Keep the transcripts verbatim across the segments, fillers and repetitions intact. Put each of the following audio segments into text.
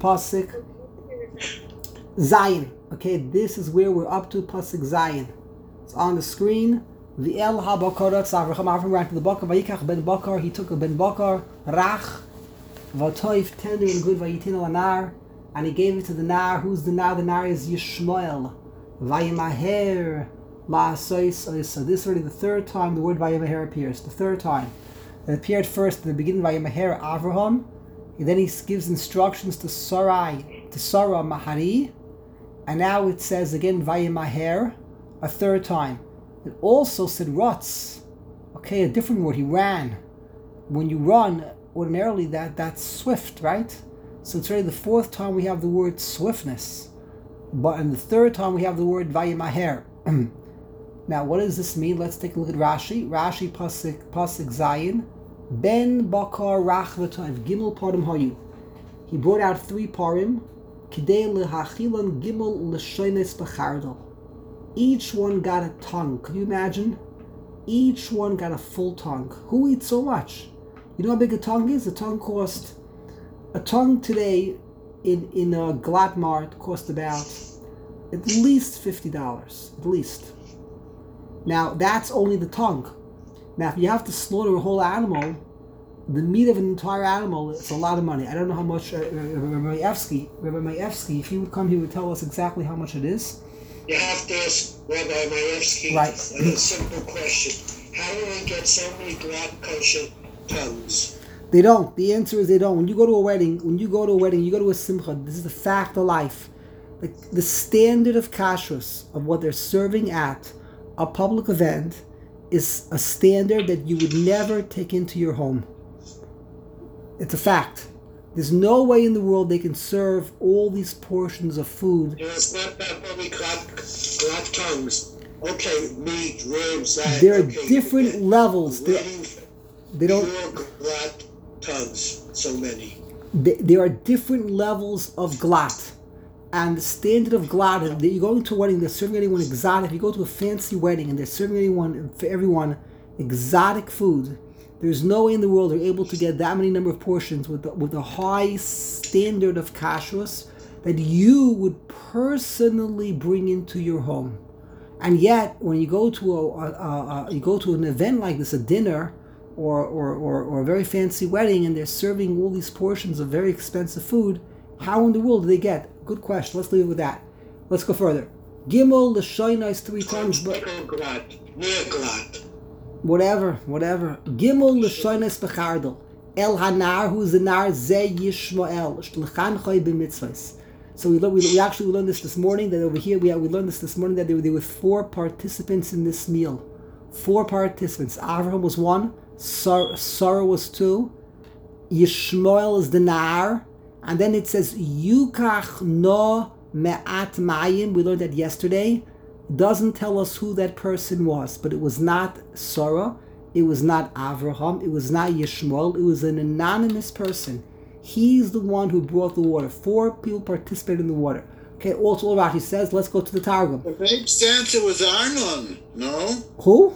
Pasuk Zion. Okay, this is where we're up to, Pasuk Zion. It's on the screen. V'el ha-bakarat Avraham. Avraham ran to the bakar. Vayikach ben bakar. He took a ben bakar. Rach. V'toif, tender and good. Vayitin al anar. And he gave it to the nar. Who's the nar? The nar is Yishmael. Vayimaher la'asois oisa. This is already the third time the word Vayimaher appears. The third time. It appeared first at the beginning, Vayimaher Avraham. And then he gives instructions to Sarai, to Sarah Mahari. And now it says again, Vayimaher, a third time. It also said Rutz. Okay, a different word. He ran. When you run, ordinarily that, that's swift, right? So it's already the fourth time we have the word swiftness. But in the third time we have the word Vayimaher. Now, what does this mean? Let's take a look at Rashi. Rashi Pasuk, Pasuk Zayin. Ben Bakar Rach V'Toiv Gimel Parim Hayu. He brought out three parim. Kidei lehachilan gimel l'shoines b'chardal. Each one got a tongue. Can you imagine? Each one got a full tongue. Who eats so much? You know how big a tongue is? A tongue cost, a tongue today in, in a Glatt Mart cost about at least fifty dollars. At least. Now, that's only the tongue. Now, if you have to slaughter a whole animal, the meat of an entire animal, it's a lot of money. I don't know how much, uh, Rabbi Maevsky, Rabbi Maevsky, if he would come, he would tell us exactly how much it is. You have to ask Rabbi Maevsky right. a simple question. How do we get so many Glatt kosher tongues? They don't. The answer is they don't. When you go to a wedding, when you go to a wedding, you go to a simcha, this is the fact of life. The, the standard of kashrus, of what they're serving at a public event, is a standard that you would never take into your home. It's a fact. There's no way in the world they can serve all these portions of food. You know, it's not that many Glatt, Glatt tongues. Okay, meat, ribs, that. There are okay, different levels. There, they don't. Pure Glatt tongues, so many. They, there are different levels of glatt. And the standard of glatt, that you're going to a wedding, they're serving anyone exotic. If you go to a fancy wedding and they're serving anyone, for everyone, exotic food, there's no way in the world they're able to get that many number of portions with the, with a high standard of kashrus that you would personally bring into your home. And yet, when you go to a, a, a, a you go to an event like this, a dinner, or or, or or a very fancy wedding, and they're serving all these portions of very expensive food, how in the world do they get? Good question. Let's leave it with that. Let's go further. Gimel l'shoina is three times, but whatever, whatever. Gimel l'shoina is bechardel. El hanar, who is the nar, ze Yishmael sh'lechan choy b'mitzvahs. So we, we we actually learned this this morning. That over here we we learned this this morning that there, there were four participants in this meal. Four participants. Avraham was one. Sarah, Sarah was two. Yishmael is the nar. And then it says, Yukach no me'at mayim. We learned that yesterday. It doesn't tell us who that person was, but it was not Sarah. It was not Avraham. It was not Yishmael. It was an anonymous person. He's the one who brought the water. Four people participated in the water. Okay, also all Rashi says, let's go to the Targum. It makes sense it was Arnon, no? Who?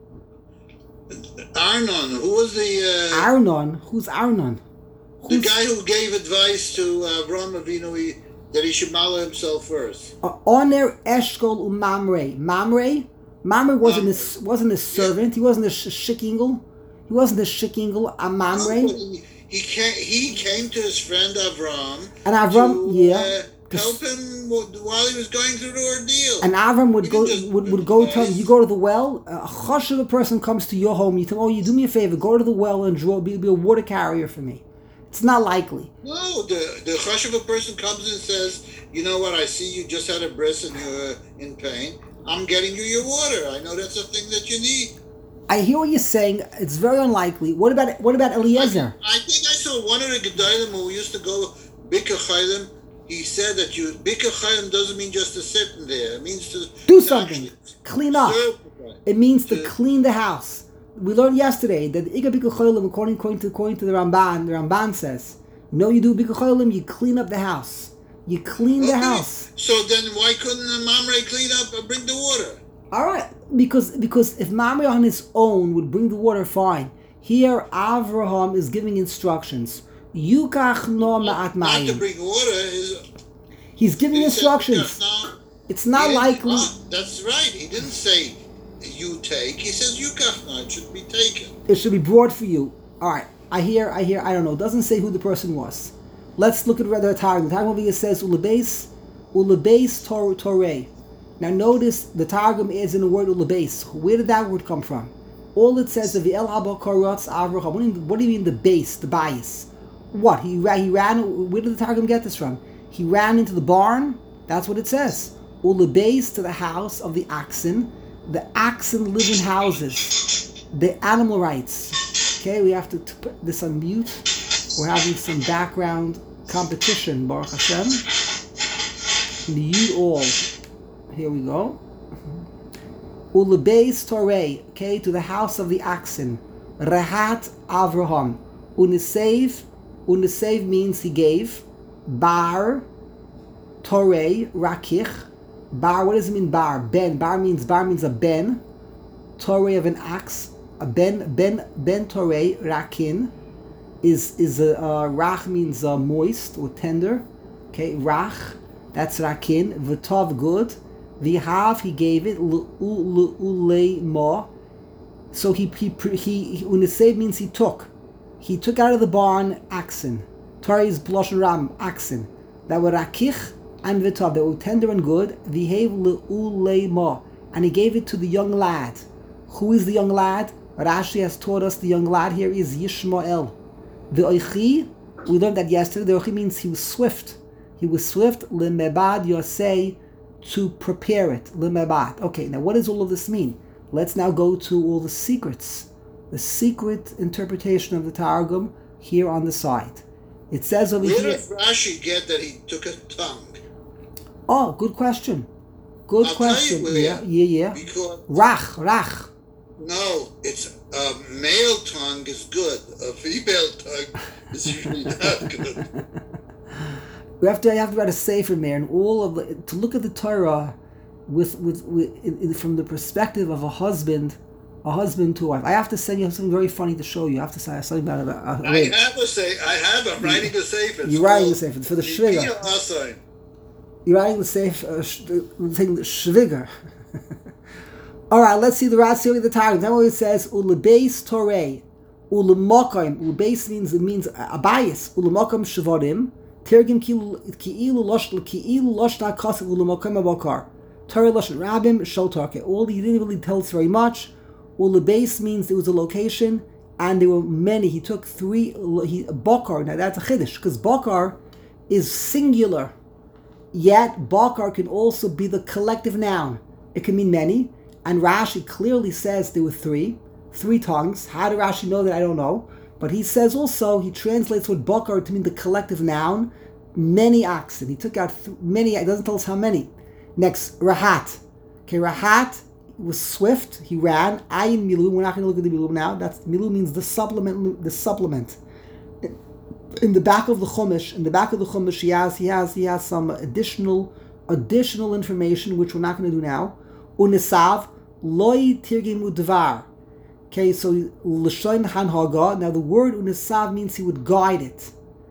Arnon. Who was the... Uh, Arnon? Who's Arnon? The guy who gave advice to uh, Avraham Avinu he, that he should mallow himself first. Uh, Oner, Eshkol, Mamre. Mamre? Mamre wasn't a, wasn't a servant. He wasn't a sh- shikingel. He wasn't a shikingel. A Mamre. He, he, came, he came to his friend Avraham. And Avraham, to, yeah. Uh, help him while he was going through the ordeal. And Avram would He go just, would, would go tell him, you go to the well, a chush of a person comes to your home, you tell him, oh, you do me a favor, go to the well and draw, be, be a water carrier for me. It's not likely. No, the the chush of a person comes and says, you know what, I see you just had a bris and you're in pain. I'm getting you your water. I know that's a thing that you need. I hear what you're saying. It's very unlikely. What about what about Eliezer? I, I think I saw one of the Gedolim who used to go Bika Chaylim. He said that you Bika Chaylim doesn't mean just to sit in there. It means to do to something, clean up. It means to, to clean the house. We learned yesterday that Ika Bika Chaylim, according, according to according to the Ramban, the Ramban says, you know, you do Bika Chaylim, you clean up the house. You clean okay. the house. So then, why couldn't the Mamre clean up and bring the water? All right, because because if Mamre on his own would bring the water, fine. Here, Avraham is giving instructions. Yukach no ma'at Not to mayim. bring water is. He's giving he said, instructions. "No." It's He not didn't- likely. oh, that's right. He didn't say you take. He says yukachna. It should be taken. It should be brought for you. All right. I hear. I hear. I don't know. It doesn't say who the person was. Let's look at the Targum. The Targum over here says ulebeis, ulebeis tor torei. Now notice the Targum is in the word ulebeis. Where did that word come from? All it says is the el habakarotz avraham. What do you mean- what do you mean the base, the bias? What he ran? He ran. Where did the Targum get this from? He ran into the barn. That's what it says. Ulebeis to the house of the oxen. The oxen live in houses. The animal rights. Okay, we have to, to put this on mute. We're having some background competition, Baruch Hashem. You all. Here we go. Ulebeis Torei, okay, to the house of the oxen. Rahat Avraham. Unesev, Unesev means he gave. Bar, Torei, Rakich. Bar, what does it mean bar? Ben. Bar means, bar means a ben. Torei of an ox. A ben, ben, ben Torei, Rakin. Is, is a, uh, Rach means uh, moist or tender. Okay, Rach, that's Rakin. V'tov, good. V'hav, he gave it. L'ulei mo. So he, he, he, unesev means he took. He took out of the barn oxen. Torei is Bloshon Ram, oxen. That were Rakich and V'tov. They were tender and good. V'hev l'ulei mo. And he gave it to the young lad. Who is the young lad? Rashi has taught us the young lad here is Yishmael. The Oichi, we learned that yesterday. The Oichi means he was swift. He was swift, Lemebad Yosei, to prepare it. Lemebad. Okay, now what does all of this mean? Let's now go to all the secrets. The secret interpretation of the Targum here on the side. It says over Where here. did Rashi get that he took a tongue? Oh, good question. Good I'll question. tell you Yeah, where. yeah, yeah. Because Rach, Rach. no, it's a male tongue is good. A female tongue is usually not good. We have to you have to write a sefer there, and all of the, to look at the Torah with with, with in, in, from the perspective of a husband, a husband to a wife. I have to send you something very funny to show you. I have to say something about it. Uh, I wait. have a say. I have. I'm writing a sefer. It's You're writing the called sefer for the Yipia shviga. Asai. You're writing the sefer uh, sh, the thing the shviga. All right, let's see the ratio of the Targum. That's what it says. Ulebeis Torei, ulemokim. Ulebeis means it means a bias. Ulemokim shvarim. Tirgim ki'ilu losh ki'ilu losh na kasev ulemokim abakar. Torah losh rabim sholtarke. All he didn't really tell us very much. Ulebeis means there was a location and there were many. He took three. He bakar. Now that's a chiddush because bakar is singular. Yet bakar can also be the collective noun. It can mean many. And Rashi clearly says there were three, three tongues. How did Rashi know that? I don't know. But he says also, he translates word bakar to mean the collective noun, many oxen. He took out th- many, it doesn't tell us how many. Next, Rahat. Okay, Rahat was swift, he ran. Ayin Milu, we're not going to look at the Milu now. That's Milu means the supplement, the supplement. In the back of the Chumash, in the back of the Chumash, he has, he has, he has some additional, additional information, which we're not going to do now. Unesav, Loi tirgimu dvar. Okay, so l'shoin hanhaga. Now the word unesav means he would guide it.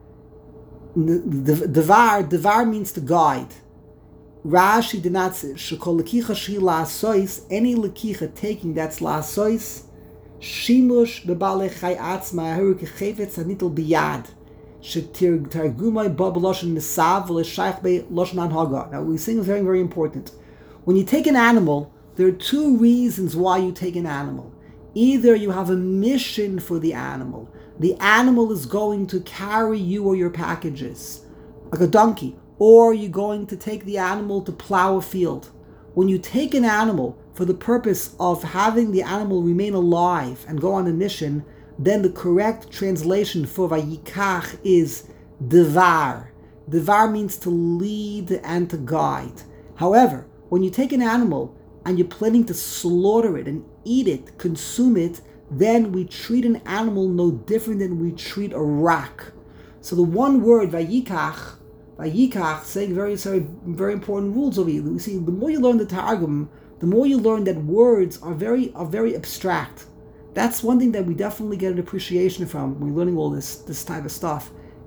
Dvar, dvar means to guide. Rashi did not say shekol lekicha shi la'asois. Any lekicha taking that's la'asois. Shimush bebale chay atzma ahiru kechefetz hanitel biyad. Shetir targumai ba b'loshen nesav v'l'shayich be loshen hanhaga. Now we think is very very important. When you take an animal, there are two reasons why you take an animal. Either you have a mission for the animal. The animal is going to carry you or your packages, like a donkey. Or you're going to take the animal to plow a field. When you take an animal for the purpose of having the animal remain alive and go on a mission, then the correct translation for vayikach is devar. Devar means to lead and to guide. However, when you take an animal and you're planning to slaughter it and eat it, consume it, then we treat an animal no different than we treat a rock. So the one word, vayikach, vayikach, saying very, very, very important rules over here. You see, the more you learn the Targum, the more you learn that words are very, are very abstract. That's one thing that we definitely get an appreciation from when we're learning all this, this type of stuff.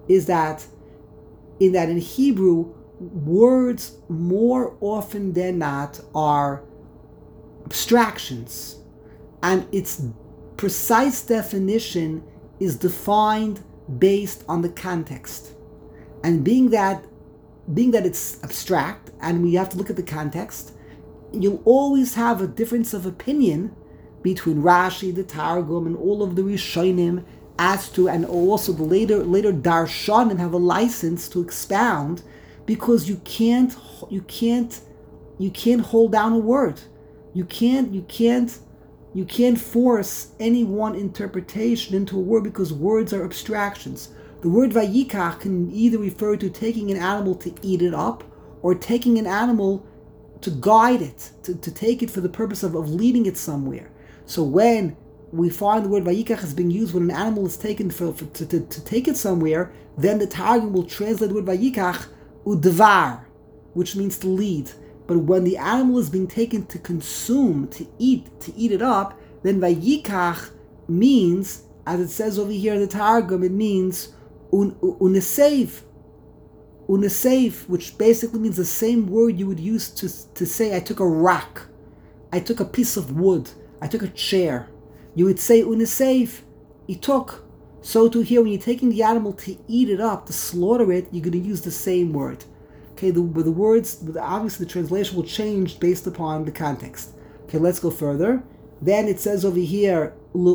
is that in that in Hebrew, words more often than not are abstractions, and its precise definition is defined based on the context. And being that being that it's abstract and we have to look at the context, you'll always have a difference of opinion between Rashi, the Targum, and all of the Rishonim as to, and also the later later Darshanim have a license to expound, because you can't you can't you can't hold down a word. You can't you can't you can't force any one interpretation into a word, because words are abstractions. The word vayikach can either refer to taking an animal to eat it up, or taking an animal to guide it, to, to take it for the purpose of, of leading it somewhere. So when we find the word vayikach is being used when an animal is taken for, for to, to, to take it somewhere, then the Targum will translate the word vayikach udvar, which means to lead. But when the animal is being taken to consume, to eat, to eat it up, then vayikach means, as it says over here in the Targum, it means un, unesev, unesev, which basically means the same word you would use to, to say, I took a rock, I took a piece of wood, I took a chair. You would say unesev, he took. So to here, when you're taking the animal to eat it up, to slaughter it, you're going to use the same word. Okay, the, the words, obviously the translation will change based upon the context. Okay, let's go further. Then it says over here,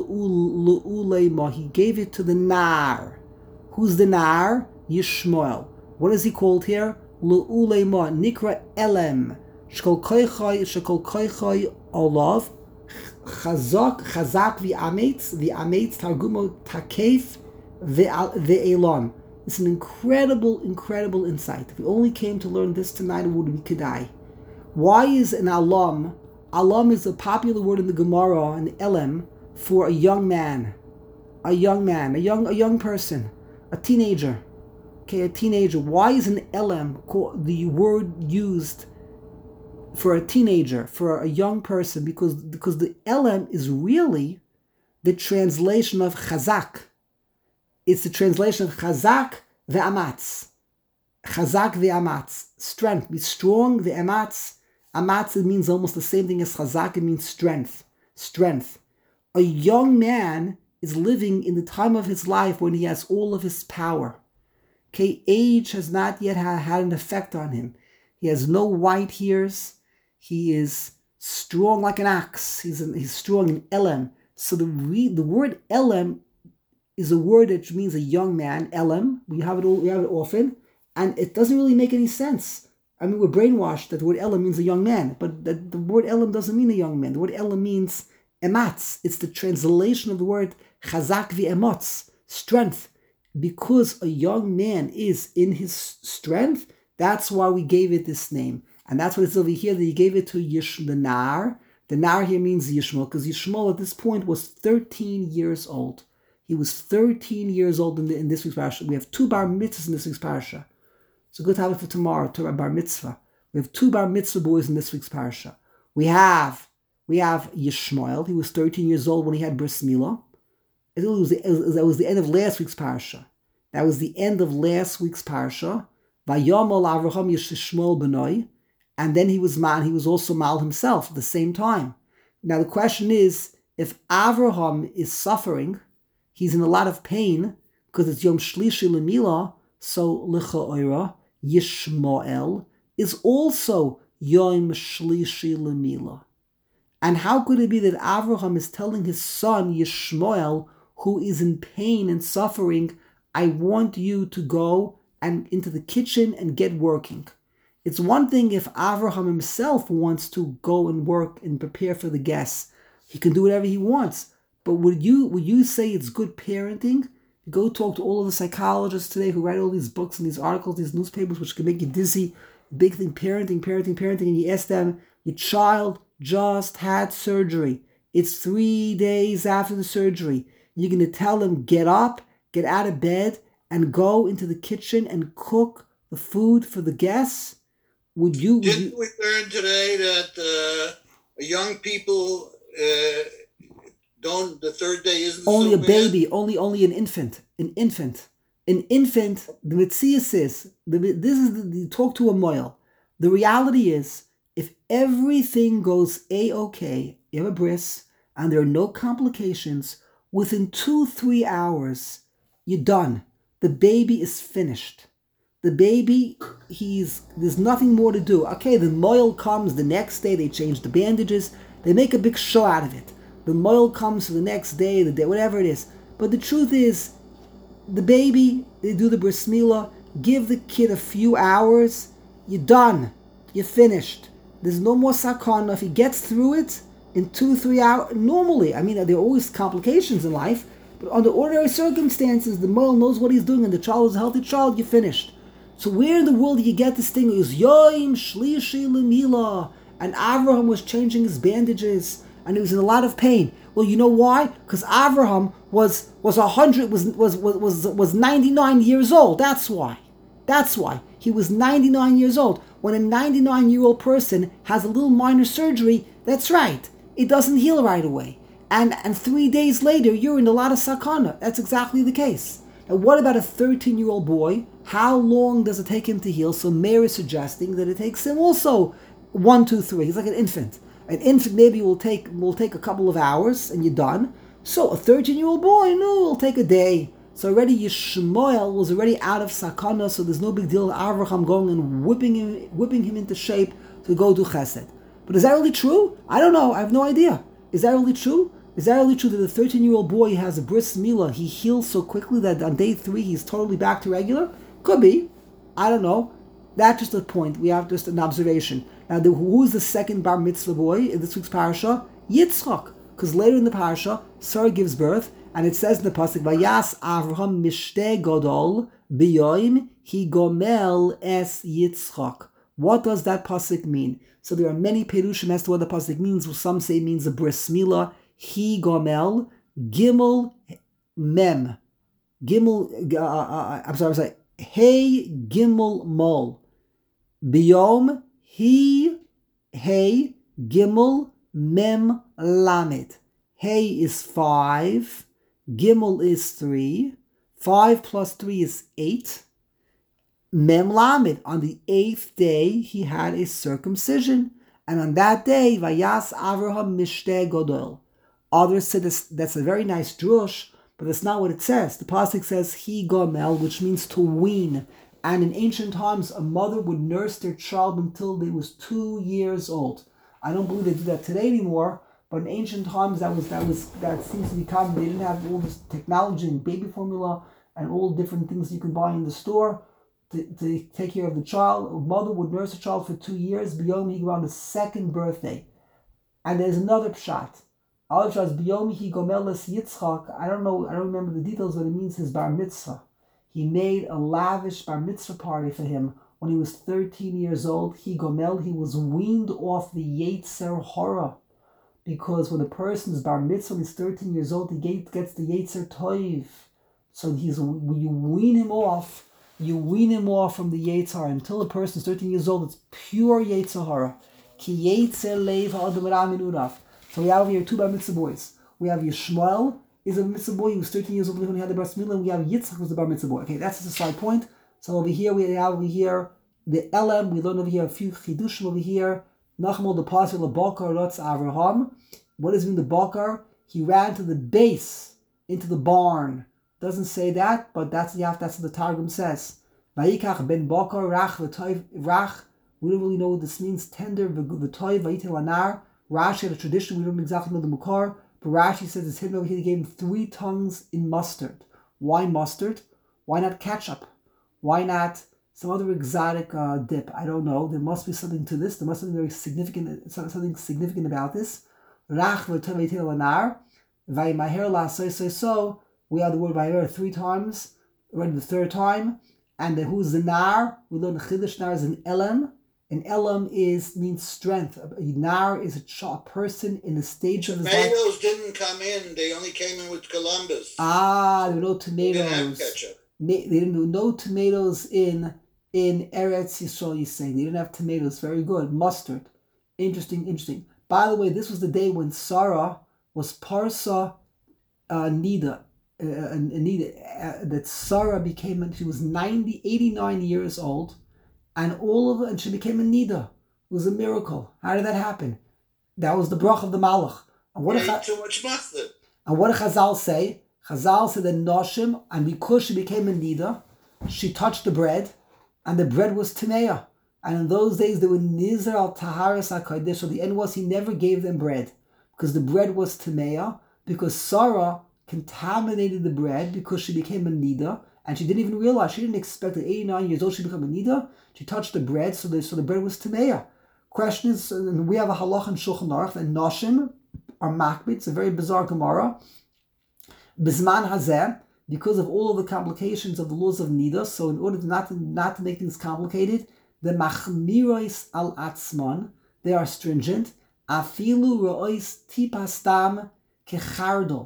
he gave it to the Nar. Who's the Nar? Yishmael. What is he called here? Le'ulema, Nikra Elem. Shkol koichai olav. Chazak, chazak v'ametz, v'ametz targumo takef ve'elon. It's an incredible, incredible insight. If we only came to learn this tonight, it would be kedai. Why is an alam? Alam is a popular word in the Gemara, an elem, for a young man, a young man, a young, a young person, a teenager. Okay, a teenager. Why is an elem called, the word used for a teenager, for a young person? Because because the elem is really the translation of chazak. It's the translation of chazak ve'amatz. Chazak ve'amatz. Strength. Be strong, ve'amatz. Amatz, it means almost the same thing as chazak. It means strength. Strength. A young man is living in the time of his life when he has all of his power. Okay, age has not yet ha- had an effect on him. He has no white hairs. He is strong like an ox. He's, an, he's strong in elem. So the, re- the word elem is a word that means a young man, elem. We have it all, we have it often, and it doesn't really make any sense. I mean, we're brainwashed that the word elem means a young man, but the, the word elem doesn't mean a young man. The word elem means ematz. It's the translation of the word chazak v'emotz, strength. Because a young man is in his strength, that's why we gave it this name. And that's what it's over here, that he gave it to Yish, the Nar. The Nar here means Yishmael, because Yishmael at this point was thirteen years old. He was thirteen years old in, the, in this week's parasha. We have two bar mitzvahs in this week's parasha. It's a good topic for tomorrow, to bar mitzvah. We have two bar mitzvah boys in this week's parasha. We have we have Yishmael. He was thirteen years old when he had bris milah. It was the, that was the end of last week's parasha. That was the end of last week's parasha. Vayomol Avraham Yishmael benoi, and then he was mal. He was also mal himself at the same time. Now the question is, if Avraham is suffering, he's in a lot of pain because it's Yom Shlishi Lemila. So L'cha'ora Yishmael is also Yom Shlishi Lemila. And how could it be that Avraham is telling his son Yishmael, who is in pain and suffering, I want you to go and into the kitchen and get working? It's one thing if Avraham himself wants to go and work and prepare for the guests. He can do whatever he wants. But would you would you say it's good parenting? Go talk to all of the psychologists today who write all these books and these articles, these newspapers, which can make you dizzy. Big thing, parenting, parenting, parenting. And you ask them, your child just had surgery. It's three days after the surgery. You're going to tell them, get up, get out of bed, and go into the kitchen and cook the food for the guests? Would you? Would Didn't you... we learn today that uh, young people uh, don't? The third day isn't only so a bad? baby, only only an infant, an infant. An infant, the Metzias is, the, this is the, the talk to a moil. The reality is, if everything goes A-okay, you have a bris, and there are no complications, within two, three hours, you're done. The baby is finished. The baby, he's there's nothing more to do. Okay, the moil comes the next day, they change the bandages, they make a big show out of it. The moil comes for the next day, the day, whatever it is. But the truth is, the baby, they do the bris milah, give the kid a few hours, you're done. You're finished. There's no more sakana. If he gets through it in two, three hours, normally, I mean, there are always complications in life, but under ordinary circumstances, the moil knows what he's doing and the child is a healthy child, you're finished. So where in the world do you get this thing? It was Yoim Shlishi Lemila, and Avraham was changing his bandages, and he was in a lot of pain. Well, you know why? Because Avraham was was a hundred was was was was was ninety-nine years old. That's why. That's why he was ninety-nine years old. When a ninety-nine-year-old person has a little minor surgery, that's right, it doesn't heal right away, and and three days later you're in a lot of sakana. That's exactly the case. Now, what about a thirteen-year-old boy? How long does it take him to heal? So Meir is suggesting that it takes him also one, two, three. He's like an infant. An infant maybe will take will take a couple of hours and you're done. So a thirteen-year-old boy, no, it'll take a day. So already Yishmael was already out of sakana, so there's no big deal of Avraham going and whipping him, whipping him into shape to go do chesed. But is that really true? I don't know. I have no idea. Is that really true? Is that really true that the thirteen-year-old boy has a bris milah, he heals so quickly that on day three he's totally back to regular? Could be. I don't know. That's just a point. We have just an observation. Now, the, who is the second bar mitzvah boy in this week's parasha? Yitzchak. Because later in the parasha, Sarah gives birth, and it says in the pasuk, Vayas Avraham mishte godol biyoim hi gomel es Yitzchak. What does that pasuk mean? So there are many perushim as to what the pasuk means. Some say it means a bris milah. Hi gomel gimel mem. Gimel, uh, uh, I'm sorry, I'm sorry. Hey gimel mol. Biyom he hey gimel mem lamed. Hey is five. Gimel is three. Five plus three is eight. Mem lamed. On the eighth day, he had a circumcision. And on that day, Vayas Avraham mishte godol. Others say this, that's a very nice drush, but that's not what it says. The pasuk says, he gomel, which means to wean. And in ancient times, a mother would nurse their child until they was two years old. I don't believe they do that today anymore, but in ancient times, that was that was that seems to be common. They didn't have all this technology and baby formula and all different things you can buy in the store to, to take care of the child. A mother would nurse a child for two years, biyom hi on the second birthday. And there's another pshat. Other pshat is biyom hi gomeles Yitzchak. I don't know, I don't remember the details, but it means his bar mitzvah. He made a lavish bar mitzvah party for him when he was thirteen years old. He gomel, he was weaned off the Yetzer Hara. Because when a person is bar mitzvah, when he's thirteen years old, he gets the Yetzer Toiv. So he's when you wean him off, you wean him off from the Yetzer Hara. Until a person is thirteen years old, it's pure Yetzer Hara. Ki Yetzer Leiv Ha'adam Ramin Urav. So we have over here two bar mitzvah boys. We have Yishmael, is a mitzvah boy. He was thirteen years old when he had the bris milah. And we have Yitzchak, who's the bar mitzvah boy. Okay, that's just a side point. So over here we have over here the Elam. We learn over here a few chidushim over here. Nachmol the pasuk the Bakar Rotz Avraham. What does it mean the Bakar? He ran to the base, into the barn. Doesn't say that, but that's the that's what the Targum says. Vayikach ben Bakar rach v'toiv rach. We don't really know what this means. Tender v'toiv vayitel anar. Rashi had a tradition. We don't exactly know the Mukar. But Rashi says it's hidden over here. He gave him three tongues in mustard. Why mustard? Why not ketchup? Why not some other exotic uh, dip? I don't know. There must be something to this. There must be something very significant. Something significant about this. Rach v'toveitel anar. Vayimaher la so so so. We have the word vayimaher three times. Already the third time. And the, who's the nar? We learn the chiddush nar is an elam. An elam is means strength. A nar is a, ch- a person in a stage of his life. Tomatoes didn't come in. They only came in with Columbus. Ah, there were no tomatoes. They didn't have ketchup. They didn't do no tomatoes in in Eretz Yisrael. You say they didn't have tomatoes. Very good. Mustard. Interesting. Interesting. By the way, this was the day when Sarah was parsa uh, nida. uh, Anita, uh, that Sarah became, she was ninety, eighty-nine years old, and all of it, and she became a Nida. It was a miracle. How did that happen? That was the brach of the Malach. And what, Yeah, did, too much mustard. and what did Chazal say? Chazal said that Noshim, and because she became a Nida, she touched the bread, and the bread was Timeah. And in those days, they were Nizar al Taharas HaKodesh. So the end was, he never gave them bread, because the bread was Timeah, because Sarah contaminated the bread because she became a Nida, and she didn't even realize, she didn't expect at eighty-nine years old she became a Nida. She touched the bread, so the, so the bread was Timeah. Question is, and we have a halach in Shulchan Aruch, and Noshim are makbid. It's a very bizarre Gemara. Bizman Hazeh, because of all of the complications of the laws of Nida, so in order to not to, not to make things complicated, the machmirois al atzman, they are stringent. Afilu rois tipastam kechardol.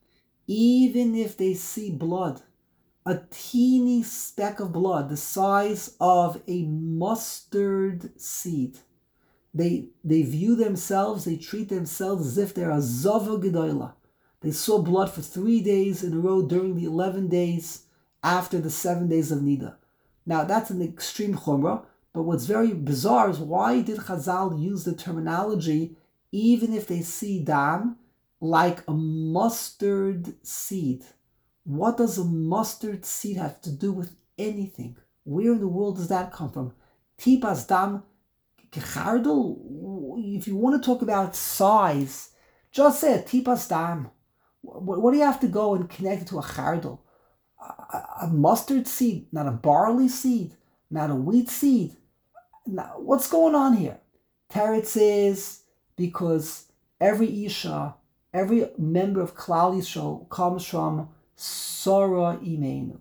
Even if they see blood, a teeny speck of blood, the size of a mustard seed, they they view themselves, they treat themselves as if they're a zava gedola. They saw blood for three days in a row during the eleven days after the seven days of Nida. Now that's an extreme chumrah, but what's very bizarre is why did Chazal use the terminology even if they see dam like a mustard seed? What does a mustard seed have to do with anything? Where in the world does that come from? Tipas dam kechardel? If you want to talk about size, just say a tipas dam. What, what do you have to go and connect it to a chardel? A, a mustard seed, not a barley seed, not a wheat seed. Now, what's going on here? Teretz is because every Isha, every member of Klal Yisrael comes from Sarah Imenu.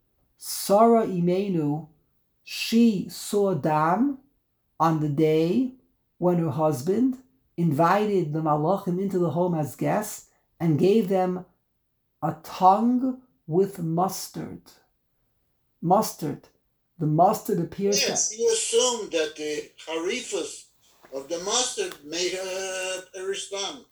Sarah Imenu, she saw Dam on the day when her husband invited the Malachim into the home as guests and gave them a tongue with mustard. Mustard. The mustard appears Yes, to... you assume that the harifus of the mustard made her perish dam.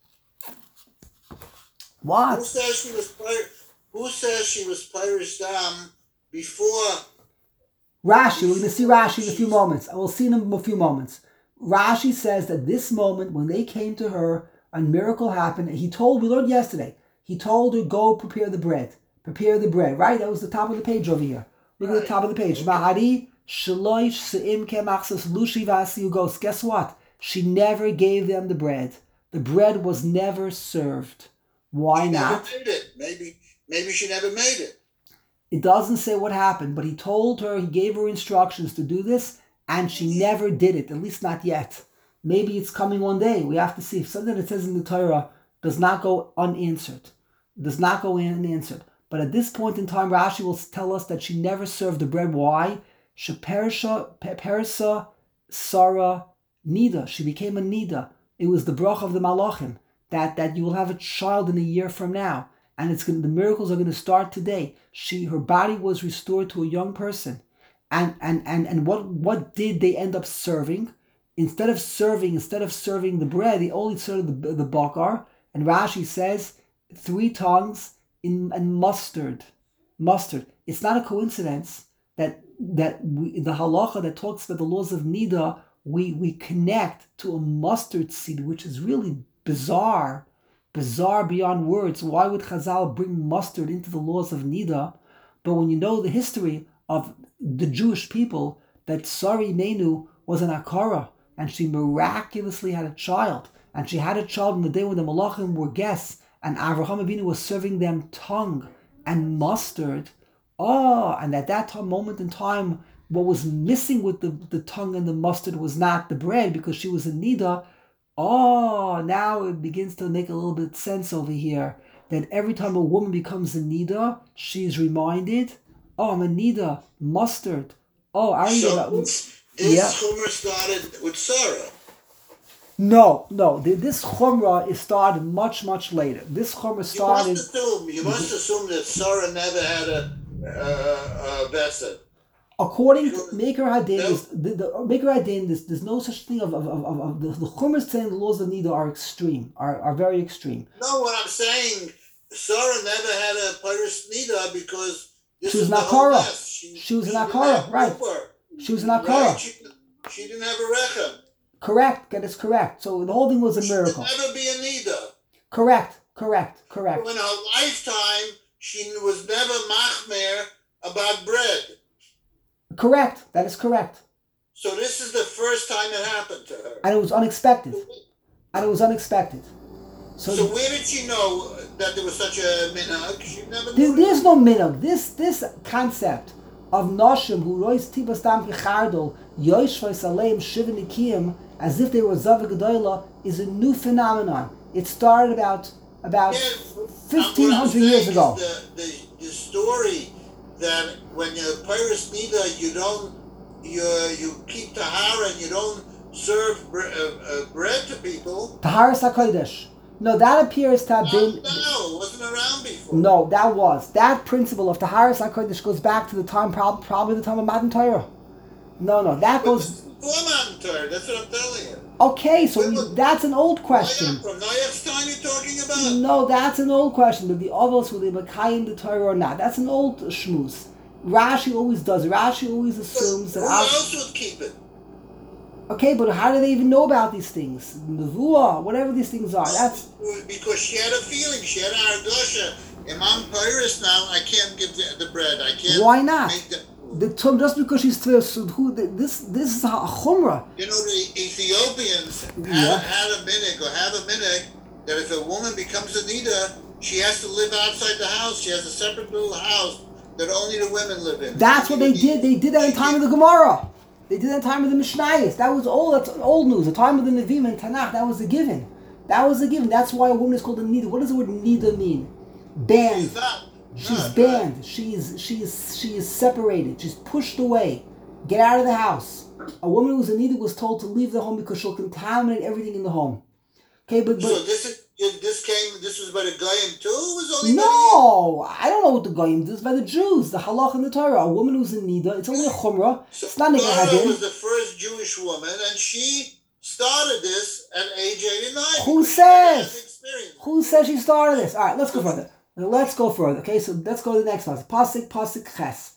What? Who says she was pir- Who says she was perish dam before? Rashi, we're going to see Rashi in a few moments. I will see him in a few moments. Rashi says that this moment, when they came to her, a miracle happened. He told, we learned yesterday, he told her, go prepare the bread. Prepare the bread, right? That was the top of the page over here. Look at the top of the page. Mahari, shaloish, se'im kemachsas, lushi vasi goes. Guess what? She never gave them the bread. The bread was never served. Why She not? never made it. Maybe, maybe she never made it. It doesn't say what happened, but he told her, he gave her instructions to do this, and she never did it, at least not yet. Maybe it's coming one day. We have to see. If something that says in the Torah does not go unanswered, does not go unanswered. But at this point in time, Rashi will tell us that she never served the bread. Why? Shepersha, Persa, Sarah, Nida. She became a Nida. It was the brach of the Malachim, that, that you will have a child in a year from now. And it's going. The miracles are going to start today. She, her body was restored to a young person. And and and, and what, what did they end up serving? Instead of serving, instead of serving the bread, they only served the, the bakar. And Rashi says, three tongues in and mustard. Mustard. It's not a coincidence that that we, the halacha that talks about the laws of Nida, we, we connect to a mustard seed, which is really bizarre. Bizarre beyond words. Why would Chazal bring mustard into the laws of Nida? But when you know the history of the Jewish people, that Sarah Imenu was an Akara, and she miraculously had a child. And she had a child on the day when the Malachim were guests, and Avraham Avinu was serving them tongue and mustard. Oh, and at that time, moment in time, what was missing with the, the tongue and the mustard was not the bread, because she was a Nida. Oh, now it begins to make a little bit sense over here, that every time a woman becomes a Nida, she's reminded, oh, I'm a Nida, mustard. Oh, I So remember. this, this Yeah. Chumash started with Sarah. No, no, th- this Chumrah is started much, much later. This Chumrah You started... must assume. You must assume that Sarah never had a uh, a Besed. According to Maker Hadin, No. is- the, the Maker Hadin, there's, there's no such thing of, of, of, of, of the, the Chumrah saying the laws of Nida are extreme, are, are very extreme. No, what I'm saying, Sarah never had a Pyrus Nida because this She was is an the whole Akara. mess. She, She was an didn't Akara, have right. Cooper, She was an right? Akara. She, she didn't have a Rechem. Correct. That is correct. So the whole thing was a She miracle. could never be a Nida. Correct. Correct. Correct. So in her lifetime, she was never machmer about bread. Correct. That is correct. So this is the first time it happened to her. And it was unexpected. And it was unexpected. So, So where did she know that there was such a minhag? She never there, knew. there's no minhag. This this concept of noshim who rois tibas dam kechardol yoishvais aleim shivinikim as if they were zava gedola is a new phenomenon. It started about about Yeah, fifteen what I'm hundred years saying ago. is The, the, the story that when you're Pyrus Nida, you don't you you keep tahara and you don't serve bre- uh, uh, bread to people. Taharas HaKodesh. No, that appears to have No, been. no, it wasn't around before. No, that was. That principle of Taharas HaKodesh goes back to the time, prob- probably the time of Matan Torah. No, no, that But this goes. is before Matan Torah, that's what I'm telling you. Okay, so we, that's an old question. Noach, from Noach's time you're talking about? No, that's an old question. Did the others were they Makayim the Torah or not? That's an old shmooze. Rashi always does. Rashi always assumes that. Who Av- else would keep it? Okay, but how do they even know about these things? Nevuah, whatever these things are. That's Because she had a feeling, she had an ardosha. If I'm Pyrus now, I can't give the, the bread. I can't Why not? make the the tum just because she's Tver Sudhu. This this is a chumrah. You know, the Ethiopians have, Yeah. had a minhag or have a minhag that if a woman becomes a nida, she has to live outside the house. She has a separate little house that only the women live in. That's what they did. They did that in time of the Gemara. They did that in time of the Mishnayos. That was old. That's old news. The time of the Nevi'im and Tanakh. That was a given. That was a given. That's why a woman is called a nida. What does the word nida mean? Banned. She's not. She's not, banned. She's she's she is separated. She's pushed away. Get out of the house. A woman who's a nida was told to leave the home because she'll contaminate everything in the home. Okay, but, So but this is this came. This was by the Goyim too. It was only by no, I don't know what the goyim does by the Jews. The halach and the Torah. A woman who's a nida. It's only a chumrah. So It's not nigga Sarah hadin. was the first Jewish woman, and she started this at age eighty-nine. Who because she never says? had experience. Who says she started this? All right, let's go further. Let's go further. Okay, so let's go to the next one. Pasik, pasik, ches.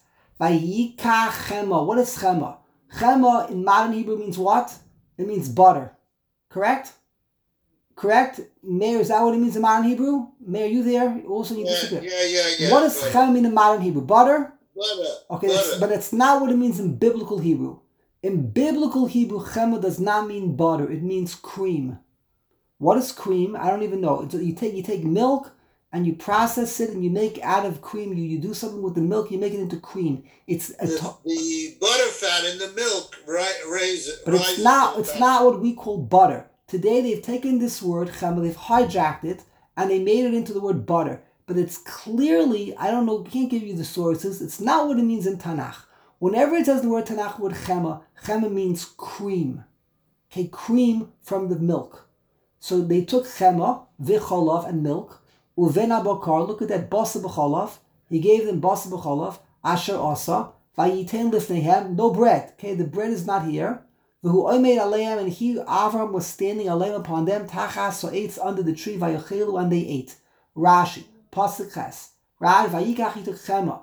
Vayika chema. What is chema? Chema in modern Hebrew means what? It means butter. Correct? Correct? Meir, is that what it means in modern Hebrew? Meir, you there? Also, you Yeah, disagree. yeah, yeah, yeah. What does right. chema mean in modern Hebrew? Butter? Butter. Okay, that's, butter. but it's not what it means in biblical Hebrew. In biblical Hebrew, chema does not mean butter. It means cream. What is cream? I don't even know. It's, you take you take milk and you process it and you make out of cream. You, you do something with the milk. You make it into cream. It's a the, to- the butter fat in the milk ri- raise but it's rises not. to It's fat. not what we call butter. Today they've taken this word chema, they've hijacked it and they made it into the word butter. But it's clearly, I don't know, can't give you the sources. It's not what it means in Tanakh. Whenever it says the word Tanakh, the word chema, chema means cream. Okay, cream from the milk. So they took chema, v'cholav, and milk. Uven abakar, look at that, basa b'cholav. He gave them basa b'cholav, asher asa, vayiten lifnehem, no bread. Okay, the bread is not here. V'hu oimed aleim, and he, Avraham, was standing aleim upon them, tachas, so ate under the tree, vayachelu, and they ate. Rashi, pasuk ches. Right, vayikach, he took chema.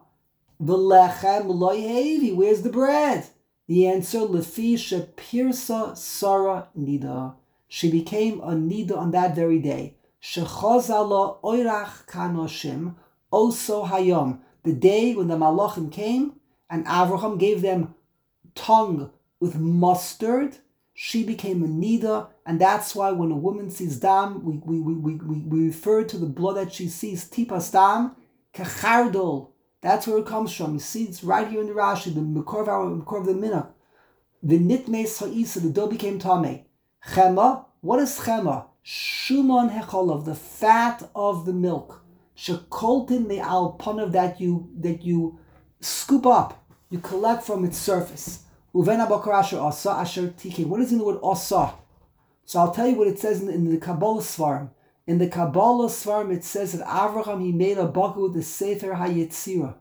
V'lechem loy hevi, where's the bread? The answer, lefi shepirsa Sarah nida. She became a nida on that very day. Shechazala oirach kanoshim, oso hayom. The day when the malachim came and Avraham gave them tongue with mustard, she became a nida, and that's why when a woman sees dam, we we we we, we, we refer to the blood that she sees, tipas dam, kachardol. That's where it comes from. You see, it's right here in the Rashi, the Mekor of our Mekor of the Minhag. The nitmes ha'isa, the dough became tameh. Chema, what is chema? Shuman hecholav, the fat of the milk. Shekoltin me'al panav, that you that you scoop up, you collect from its surface. Uven abakar asher asa asher tikin. What is in the word asa? So I'll tell you what it says in, in the Kabbalah Svarim. In the Kabbalah Svarim, it says that Avraham, he made a bakar with the Sefer HaYetzirah.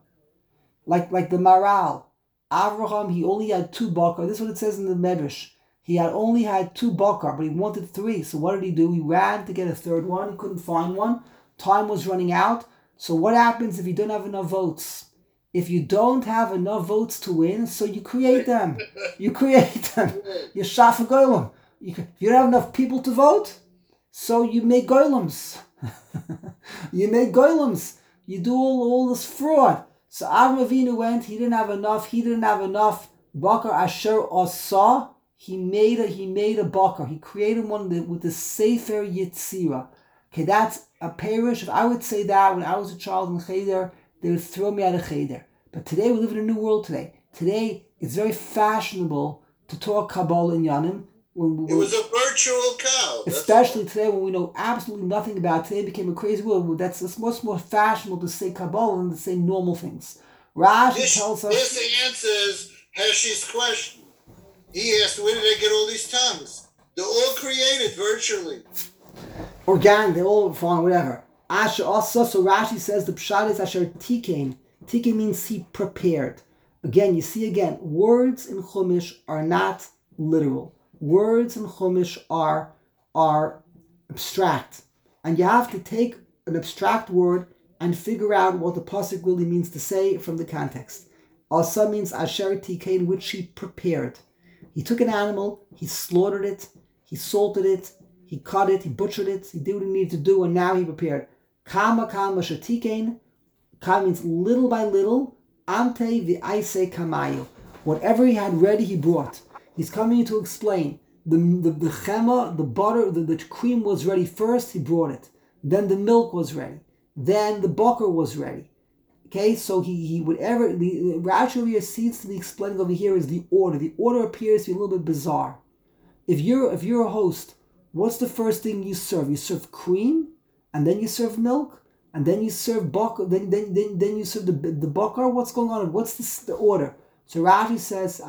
Like, like the Maral. Avraham, he only had two bakar. This is what it says in the Medrash. He had only had two bakar, but he wanted three. So what did he do? He ran to get a third one. He couldn't find one. time was running out. So what happens if you don't have enough votes? If you don't have enough votes to win, so you create them. You create them. You shafa goylem. You, you don't have enough people to vote, so you make goylems. You make goylems. You do all, all this fraud. So Avram Avinu went, he didn't have enough, he didn't have enough. Bakar Asher Asa, he made a he made a bakar. He created one with the, with the Sefer Yetzirah. Okay, that's a parish. If I would say that when I was a child in Cheder, they would throw me out of Cheder. But today we live in a new world today. Today it's very fashionable to talk Kabbalah in Yanim. When we, it was a virtual cow. Especially today when we know absolutely nothing about it. Today it became a crazy world. That's it's much more fashionable to say Kabbalah than to say normal things. Rashi this, tells us... This answers Heshi's question. He asked, where did they get all these tongues? They're all created virtually. Organic, they're all fine, whatever. Asher also, so Rashi says the pshat is Asher Tikein. Tikein means he prepared. Again, you see again, words in Chumash are not literal. Words in Chumash are, are abstract. And you have to take an abstract word and figure out what the pasuk really means to say from the context. Also means Asher Tikein, which he prepared. He took an animal, he slaughtered it, he salted it, he cut it, he butchered it, he did what he needed to do, and now he prepared. Kama kama shatikein. Kama means little by little. Ante v'aise kamayu. Whatever he had ready, he brought. He's coming to explain. The the, the chema, the butter, the, the cream was ready first, he brought it. Then the milk was ready. Then the bakar was ready. Okay, so he, he whatever, the Rashi seems to be explaining over here is the order. The order appears to be a little bit bizarre. If you're if you're a host, what's the first thing you serve? You serve cream, and then you serve milk, and then you serve bakar, then then then, then you serve the the bakar. What's going on? What's this, the order? So Rashi says,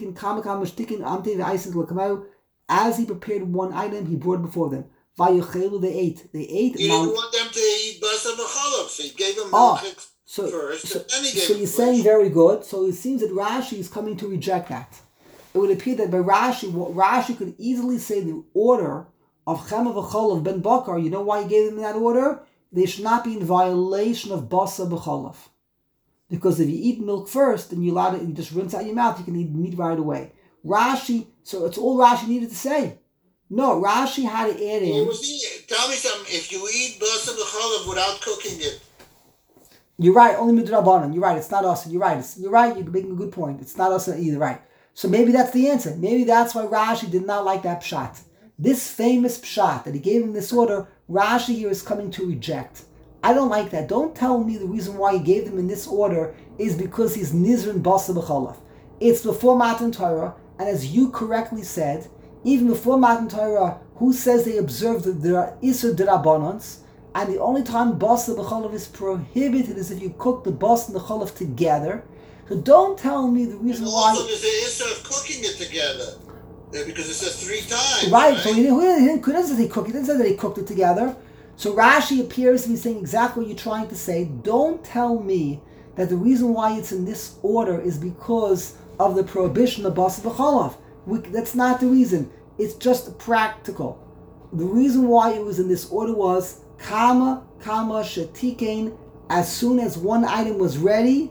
as he prepared one item, he brought it before them. Vayuchelu, they ate. They ate. He didn't want them to eat basar v'chalov, so he gave them milk oh, so, first, so, and then he gave so them you're flesh. saying very good. So it seems that Rashi is coming to reject that. It would appear that by Rashi, what Rashi could easily say the order of Chema v'Cholov ben Bakar. You know why he gave them that order? They should not be in violation of Basa b'Cholov. Because if you eat milk first, then you allow it, you just rinse out your mouth, you can eat meat right away. Rashi, so it's all Rashi needed to say. No, Rashi had to add in. It was the, tell me something. If you eat basar v'chalov without cooking it, you're right. Only midrabanan. You're right. It's not us. You're right. It's, you're right. You're making a good point. It's not us either. Right. So maybe that's the answer. Maybe that's why Rashi did not like that pshat. This famous pshat that he gave him this order, Rashi here is coming to reject. I don't like that. Don't tell me the reason why he gave them in this order is because he's Nizrin Basa B'Cholov. It's before Matan Torah, and as you correctly said, even before Matan Torah, who says they observe that there are Isur D'Rabbanans, and the only time Basa B'Cholov is prohibited is if you cook the Basa and the Cholov together. So don't tell me the reason and why... also there's an issue of cooking it together, because it says three times. Right, right? so he didn't, he didn't, he didn't say they cooked, he didn't say that he cooked it together. So Rashi appears to be saying exactly what you're trying to say. Don't tell me that the reason why it's in this order is because of the prohibition of Basa B'Cholov. That's not the reason. It's just practical. The reason why it was in this order was Kama, Kama, Shetikein. As soon as one item was ready,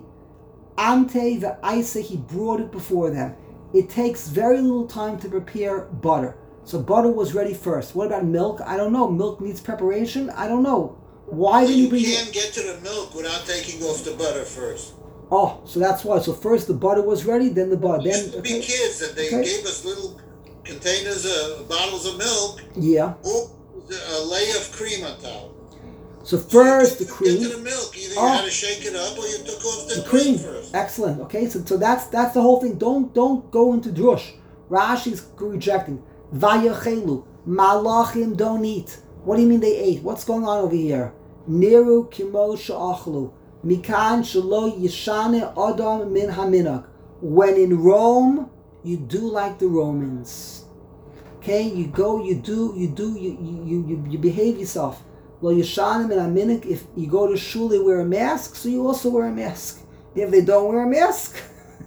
Ante v'Aisa, he brought it before them. It takes very little time to prepare butter. So butter was ready first. What about milk? I don't know. Milk needs preparation? I don't know. Why well, did you you bring can't it? get to the milk without taking off the butter first. Oh, so that's why. So first the butter was ready, then the butter. We Then used to okay. be kids, and they Okay. gave us little containers of bottles of milk, Yeah. or a layer of cream on top. So So first you the couldn't cream. get to the milk. Either Oh. you had to shake it up, or you took off the, The cream. first. Excellent. Okay, so so that's that's the whole thing. Don't don't go into drush. Rashi's rejecting. Vayachelu. Malachim don't eat. What do you mean they ate? What's going on over here? Niru kimo sha'achlu. Mikan shelo yishane adam min haminag. When in Rome, you do like the Romans. Okay, you go, you do, you do, you you you, you behave yourself. Lo yishane min haminag. If you go to shul, they wear a mask, so you also wear a mask. If they don't wear a mask,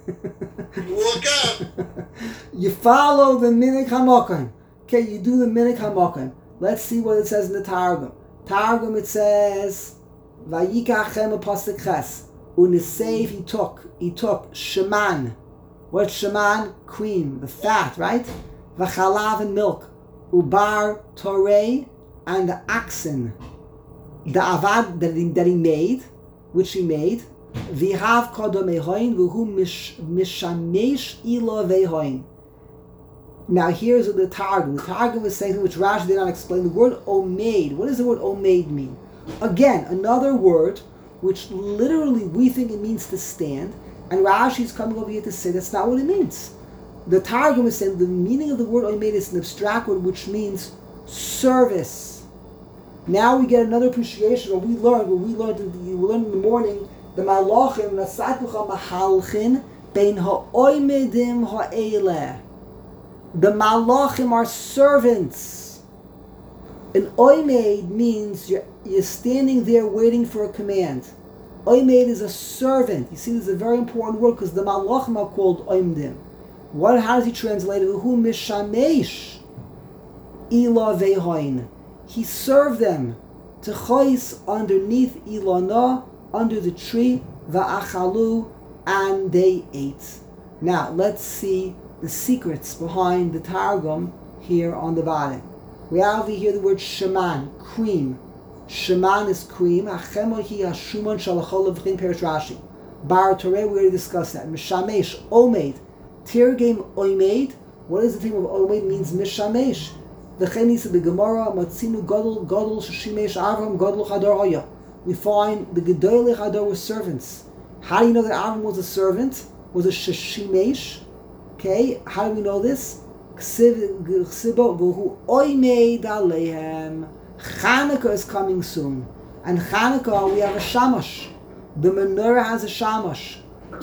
You walk out. you follow the minik hamokim. Okay, you do the minik hamokim. Let's see what it says in the Targum. Targum, it says, Vayikachem pasuk ches. Unisave, he took, he took sheman. What's sheman? Cream, the fat, right? V'chalav, and milk. Ubar torei, and the oxen. The avad that he, that he made, which he made. V'hav kodom ehoin, v'hu mishamesh ilo vehoin. Now here's the Targum. The Targum is saying, which Rashi did not explain, the word omeid. What does the word omeid mean? Again, another word which literally we think it means to stand, and Rashi is coming over here to say that's not what it means. The Targum is saying the meaning of the word omeid is an abstract word which means service. Now we get another appreciation of what we learned, what we learned in the, we learned in the morning, the Malachim, Nasatucha Mahalchin, Bein Ha'oimedim Ha'eleh. The Malachim are servants. An oimeid means you're, you're standing there waiting for a command. Oimeid is a servant. You see, this is a very important word because the Malachim are called oimdim. What? How does he translate it? Who mishamesh ila vehoin. He served them to chois underneath ilana, under the tree, va'achalu, and they ate. Now let's see the secrets behind the Targum here on the bottom. We have over here the word sheman, cream. Sheman is cream. Achemo hi hashuman shalachol v'chin perish Rashi. Bar Torah, we already discussed that. Mishamesh, omeid. Tirgem omeid. What is the thing of omeid? Means mishamesh. V'chen is the Gemara, matzinu gadol, gadol sheshimesh Avram, gadol chador hoya. We find the gedolei chador were servants. How do you know that Avram was a servant? Was a sheshimesh? Okay, how do we know this? Chanukah is coming soon. And Chanukah, we have a shamash. The menorah has a shamash.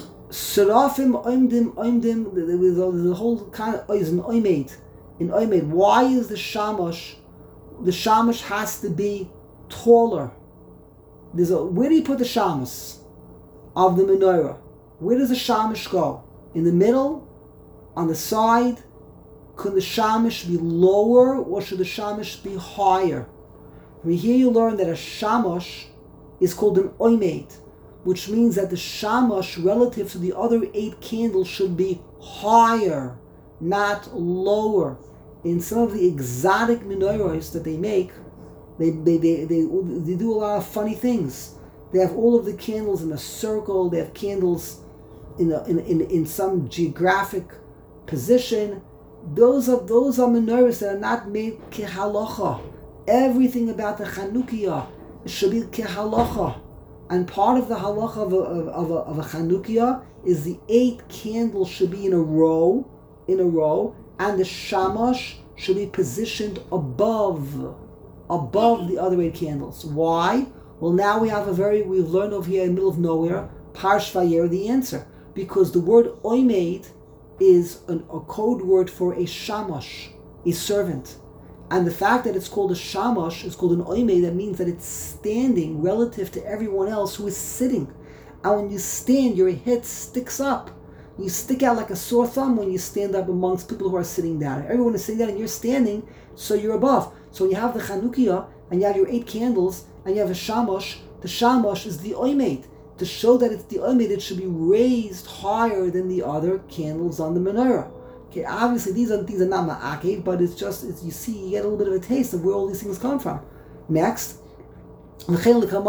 Serafim, oimdim, oimdim, there's a whole kind of, is an oimed. In oimed, why is the shamash, the shamash has to be taller? There's a, where do you put the shamash of the menorah? Where does the shamash go? In the middle? On the side? Could the shamash be lower or should the shamash be higher? I mean, here you learn that a shamash is called an oimed, which means that the shamash relative to the other eight candles should be higher, not lower. In some of the exotic menorahs that they make, they they, they, they they do a lot of funny things. They have all of the candles in a circle. They have candles in a, in, in in some geographic position. Those are those are menorahs that are not made kehalacha. Everything about the Chanukiah should be kehalacha, and part of the halacha of a, of a, of a Chanukiah is the eight candles should be in a row, in a row, and the shamash should be positioned above, above the other eight candles. Why? Well, now we have a very we've learned over here in the middle of nowhere, Parsh Vayer, the answer, because the word oimed is an, a code word for a shamash, a servant. And the fact that it's called a shamash, is called an oimed, that means that it's standing relative to everyone else who is sitting. And when you stand, your head sticks up. You stick out like a sore thumb when you stand up amongst people who are sitting down. Everyone is sitting down and you're standing, so you're above. So when you have the Chanukiah, and you have your eight candles, and you have a shamash, the shamash is the oimed. To show that it's the oimed, it should be raised higher than the other candles on the menorah. Okay, obviously these are things are not ma'akev, but it's just it's, you see you get a little bit of a taste of where all these things come from. Next, it means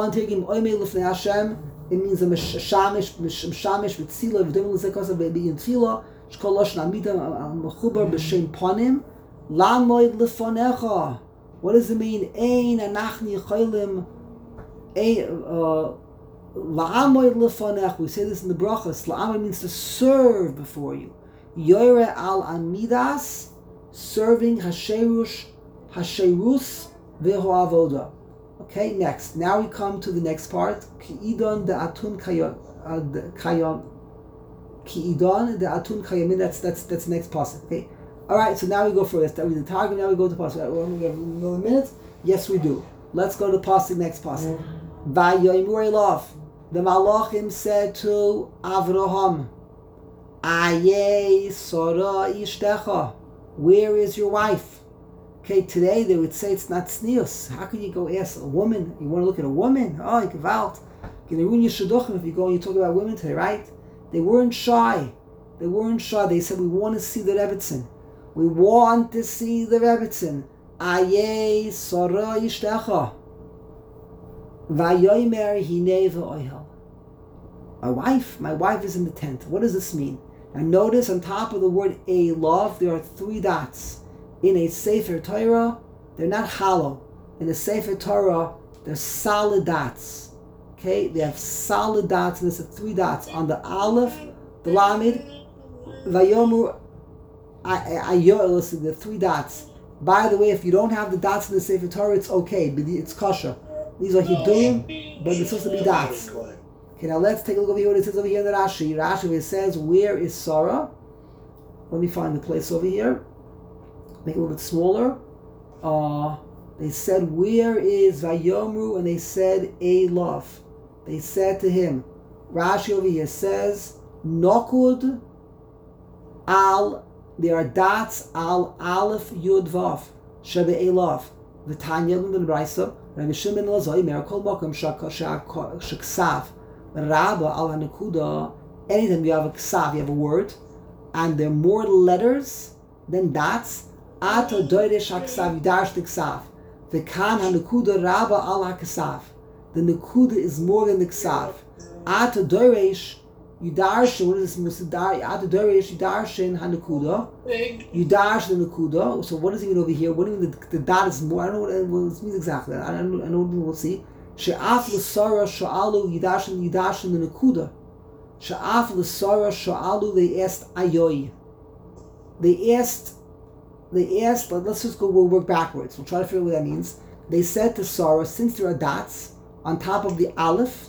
a mishamish mishamish with tzila v'dem l'zekosa be'in tefila shkol lashon amida mechubar b'shem panim lamoid lefonecha. What does it mean? Ein anachni cholim ein la'amoid lefonech. We say this in the brachas. La'amoid means to serve before you. Yoire al amidas, serving hasherush, hasherus vehoavoda. Okay, next. Now we come to the next part. Ki'idon de atun kayom, kayom. Ki'idon de atun kayamin. That's that's that's the next pasuk. Okay. All right. So now we go for this. That was the target. Now we go to pasuk. We have another minute. Yes, we do. Let's go to pasuk. Next pasuk. Vayoymur love. The malachim said to Avraham, Aye, Sora ishtecha, where is your wife? Okay, today they would say it's not sneus. How can you go ask a woman? You want to look at a woman? Oh, you give out. Can you ruin your shidduchim if you go and you talk about women today, right? They weren't shy. They weren't shy. They said, we want to see the Rebbetzin. We want to see the Rebbetzin. Aye Sarah Yishtecha. Vayomer Hinei V'oihel. My wife, my wife is in the tent. What does this mean? Now notice on top of the word a love, there are three dots. In a Sefer Torah, they're not hollow. In a Sefer Torah, they're solid dots. Okay, they have solid dots, and there's three dots on the Aleph, the Lamed, Vayomer. Listen, the three dots. By the way, if you don't have the dots in the Sefer Torah, it's okay, but it's kosher. These are hidurim, but it's supposed to be dots. Okay, now let's take a look over here what it says over here in the Rashi. Rashi, where it says, where is Sarah? Let me find the place over here. Make it a little bit smaller. Uh, they said, where is Vayomru? And they said, a love. They said to him, Rashi over here says, Nokud al, there are dots al aleph yud vav, shebe a love. V'tanya in the Brisa, Rabbi Shimon Lazoi, Merakol Mokum Shaksav, Rabba al Hanukuda. Anytime you have a ksav, you have a word, and there are more letters than dots. Ata doirish haksav yudash the ksav. V'kan hanukuda Rabba al haksav. The nukuda is more than the ksav. Ata doirish yudarshin. What is this? Ata doirish yudarshin hanukuda. Yudarsh the nukuda. So what does it mean over here? What do you mean the, the dot is more? I don't know what, what this means exactly. I don't. I don't. We'll see. She'af l'sara sha'alu yidashin yidashin the nukuda. She'af l'sara sha'alu. They asked ayoy. They asked. They asked. Let's just go. We'll work backwards. We'll try to figure out what that means. They said to Sarah, since there are dots on top of the aleph,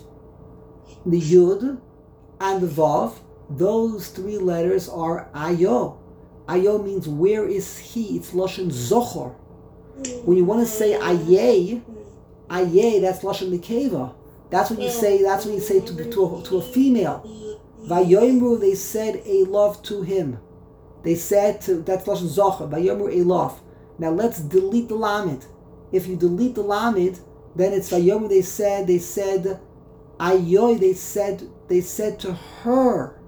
the yud, and the vav, those three letters are ayo. Ayo means where is he? It's lashon zochor. When you want to say ayeh, ayeh, that's lashon nekeva. That's what you say. That's what you say to to a, to a female. Vayoimru, they said a love to him. They said to, that's lashon zochor. Vayoimru a love. Now let's delete the lamed. If you delete the lamed, then it's vayoimru. They said. They said ayoy. They said. They said to her,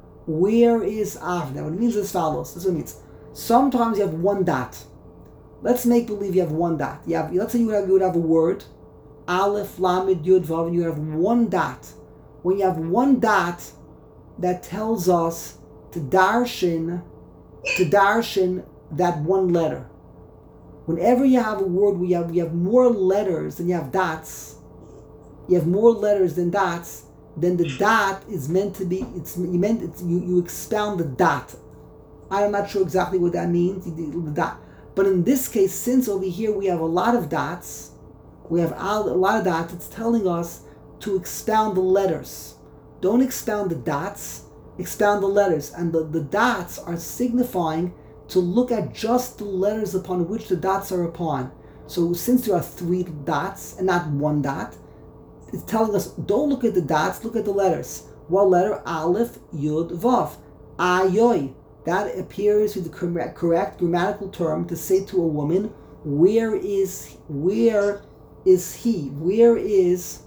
where is Av? Now, what it means is as follows. This is what it means. Sometimes you have one dot. Let's make believe you have one dot. You have, let's say you would have, you would have a word, Aleph, Lamed, Yud, Vav, and you have one dot. When you have one dot, that tells us to darshan, to darshan that one letter. Whenever you have a word where you have, you have more letters than you have dots, you have more letters than dots, then the dot is meant to be, it's you meant it's, you, you expound the dot. I'm not sure exactly what that means, the, the dot. But in this case, since over here we have a lot of dots, we have a lot of dots, it's telling us to expound the letters. Don't expound the dots, expound the letters. And the, the dots are signifying to look at just the letters upon which the dots are upon. So since there are three dots and not one dot, it's telling us, don't look at the dots, look at the letters. What letter? Aleph, Yud, Vav. Ayoy. That appears to be the correct, correct grammatical term to say to a woman, where is where is he? Where is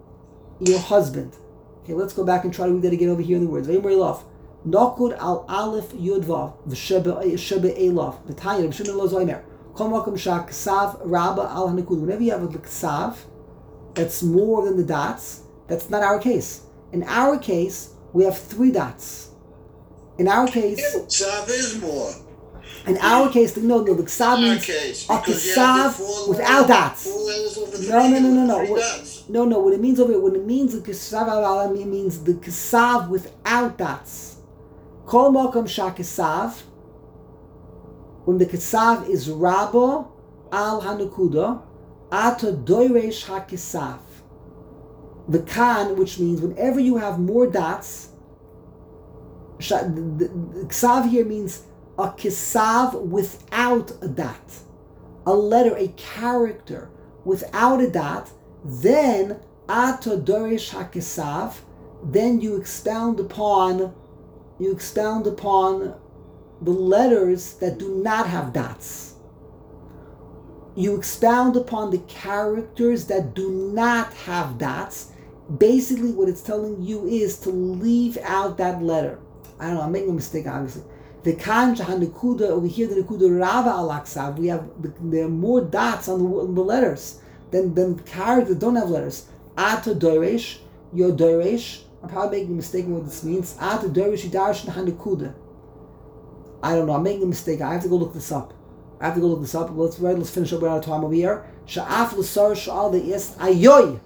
your husband? Okay, let's go back and try to read that again over here in the words. Very, very love. Nokud al Aleph, Yud, Vav. V'shebe Elov. V'tanya, V'shebe Lozoimer. Kol makom shak ksav rabba al hanakud. Whenever you have a ksav that's more than the dots, that's not our case. In our case, we have three dots. In our case, Ksav is more. In our case, no, no, the ksav means a ksav without dots. No, no, no, no, no. What, no, no. What it means over here, what it means, the ksav it means the ksav without dots. Kol makom shak ksav. When the ksav is rabba al hanukuda. Ata doiresh hakisav. The kan, which means whenever you have more dots, the ksav here means a kisav without a dot, a letter, a character without a dot. Then ata doiresh hakisav. Then you expound upon, you expound upon the letters that do not have dots. you expound upon the characters that do not have dots. Basically, what it's telling you is to leave out that letter. I don't know, I'm making a mistake, obviously. The kan shahanikuda, over here, the nikuda rava alaksav, we have, the, there are more dots on the, on the letters than, than characters that don't have letters. Ata doresh, yo doresh, I'm probably making a mistake in what this means. Ata doresh yidarash shahanikuda. I don't know, I'm making a mistake, I have to go look this up. I have to go look this up. Let's right, let's finish up with our time over here. Sha'af l'sar sh'al the ist ayoy.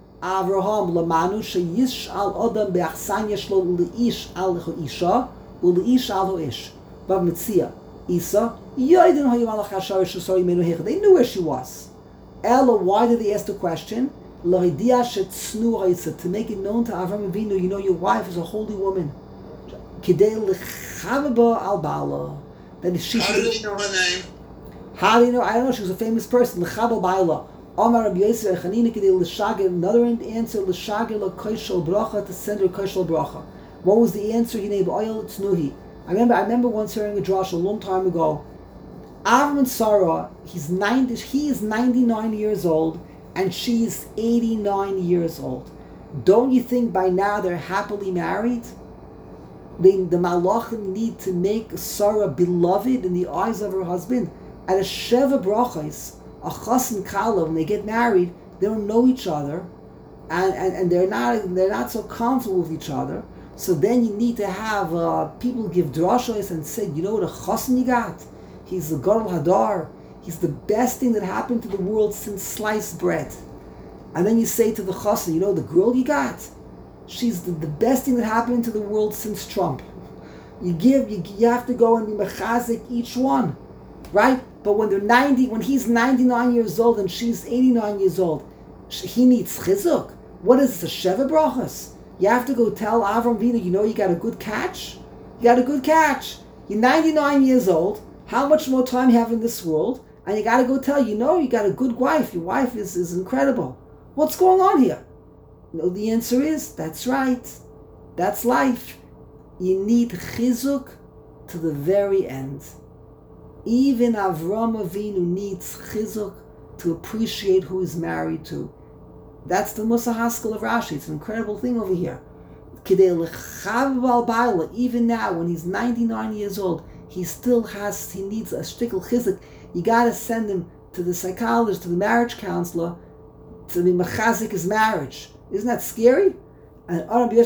Avraham lamanu sheyish al adam be'achsanya shlo leish al isha uleish al ish. Bav mitzia Isa yoydin hayimalach hashar shasari menu hech. They knew where she was. Ella, why did they ask the question? L'hidia shetznu ha'isa, to make it known to Avram Avinu, you know your wife is a holy woman. Kidei l'chavaba al bala. Then she How did he know her name? How do you know? I don't know. She was a famous person. L'chabal ba'ila. Omar Rabbi Yosef Chanina kedei l'shagir. Another answer, l'shagir l'koishol bracha, to send her koishol bracha. What was the answer? He named oil tznuhi. I remember. I remember once hearing a drash a long time ago. Avram and Sarah. He's ninety. He is ninety-nine years old, and she is eighty-nine years old. Don't you think by now they're happily married? They, the malachim need to make Sarah beloved in the eyes of her husband. At a sheva brachos, a chas and kala, when they get married, they don't know each other, and, and, and they're not they're not so comfortable with each other. So then you need to have uh, people give drashos and say, you know what a chassan you got? He's the gadol hadar. He's the best thing that happened to the world since sliced bread. And then you say to the chassan, you know the girl you got? She's the, the best thing that happened to the world since Trump. You give, you, you have to go and be mechazik each one, right? But when they're ninety, when he's ninety-nine years old and she's eighty-nine years old, he needs chizuk. What is this, a sheva brachas? You have to go tell Avram Avinu, you know you got a good catch? You got a good catch. You're ninety-nine years old. How much more time you have in this world? And you got to go tell, you know you got a good wife. Your wife is, is incredible. What's going on here? You know, the answer is, that's right. That's life. You need chizuk to the very end. Even Avram Avinu needs chizuk to appreciate who he's married to. That's the Musa Haskell of Rashi. It's an incredible thing over here. Even now, when he's ninety-nine years old, he still has, he needs a shtickle chizuk. You got to send him to the psychologist, to the marriage counselor, to be mechazik his marriage. Isn't that scary? And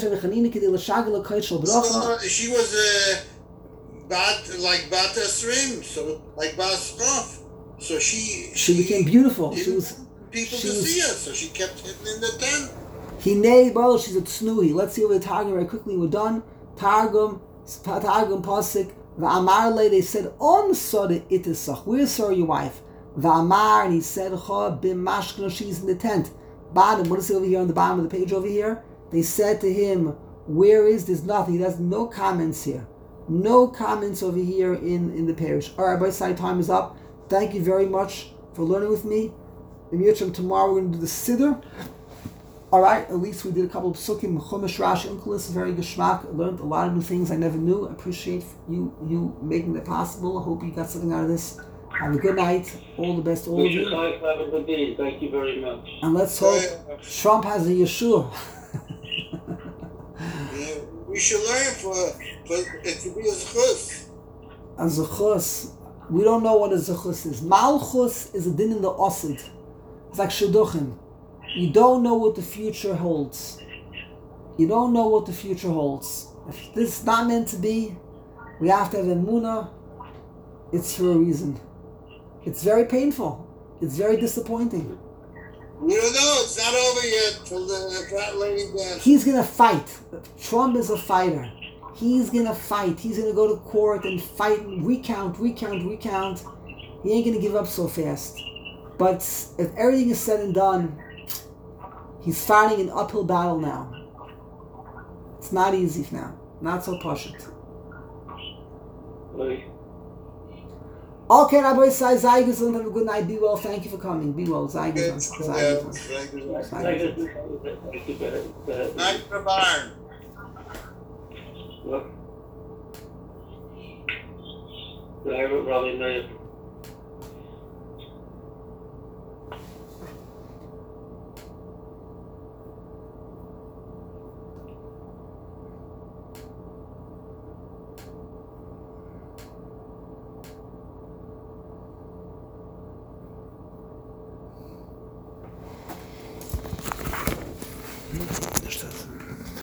So, she was a bat, like bat asrim, so like baskof. So she, she became beautiful. She was people she to was, see her, so she kept hidden in the tent. Hinei Baruch, she's a tsnuhi. Let's see what the Targum very quickly. We're done. Targum, Targum Pasik. Va'amar le, they said, on soda itisach. Where's Sarah, your wife? Va'amar, and he said, Cha b'mashkno, she's in the tent. Bottom, what is it over here on the bottom of the page over here? They said to him, where is, there's nothing. There's no comments here. No comments over here in, in the parish. All right, by side time is up. Thank you very much for learning with me. In Yitrim, tomorrow we're going to do the Siddur. All right, at least we did a couple of psukim, Chumash, Rashi, Unkelis, very geschmack. I learned a lot of new things I never knew. I appreciate you you making that possible. I hope you got something out of this. Have a good night. All the best to all of you. Have a good day. Thank you very much. And let's hope Trump has a Yeshua. Yeah, we should learn for, for it to be a zechus. A zechus. We don't know what a zechus is. Malchus is a din in the osid. It's like shidduchim. You don't know what the future holds. You don't know what the future holds. If this is not meant to be, we have to have emunah. It's for a reason. It's very painful. It's very disappointing. We don't know. It's not over yet till the fat lady dance. He's going to fight. Trump is a fighter. He's going to fight. He's going to go to court and fight and recount, recount, recount. He ain't going to give up so fast. But if everything is said and done, he's fighting an uphill battle now. It's not easy now. Not so pashut. Right. Okay, Rabbi Sai Zaygus, have a good night. Be well. Thank you for coming. Be well. Zaygus. Yeah, Zaygus. thank you. Thank you. Thank you very much. Night for barn. What? Right, Robin, right. Amen.